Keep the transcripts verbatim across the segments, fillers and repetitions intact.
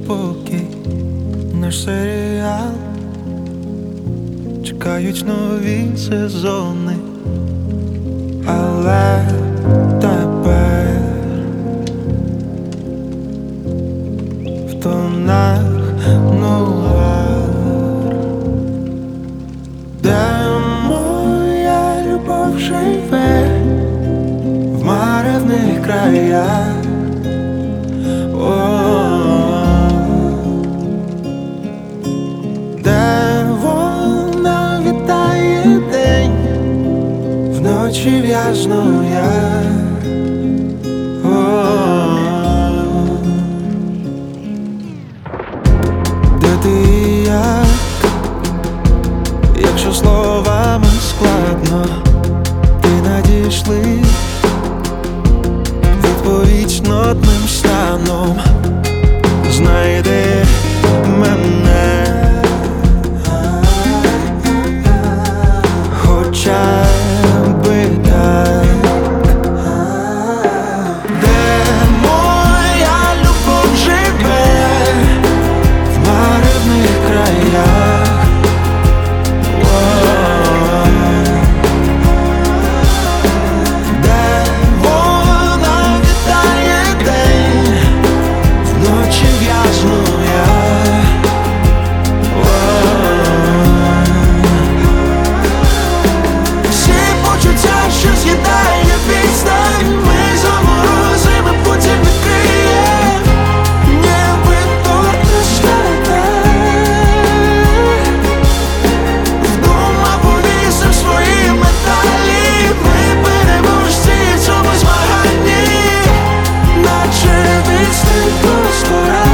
спокій, наш серіал, чекають нові сезони, але тепер в тонах нуар, де моя любов живе в маревних краях. Де вона вітає день, вночі в'язну я. Де ти і як, якщо словами складно, ти надійшли відповідь нотним станом. Знайди мене, хоча би так. Де моя любов живе в маревних краях. Де вона вітає день, вночі в'язну я. Всі почуття, що з'їдає відстань, ми заморозимо, потім відкриє, ніби торт не стане. Вдома повісив свої медалі, ми переможці в цьому змаганні, наче відстань простора.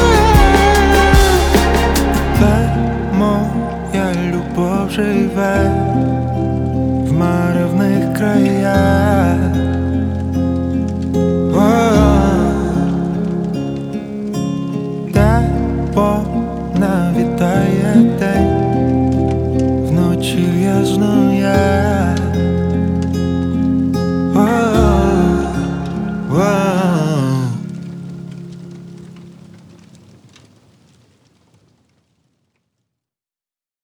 Де моя любов живе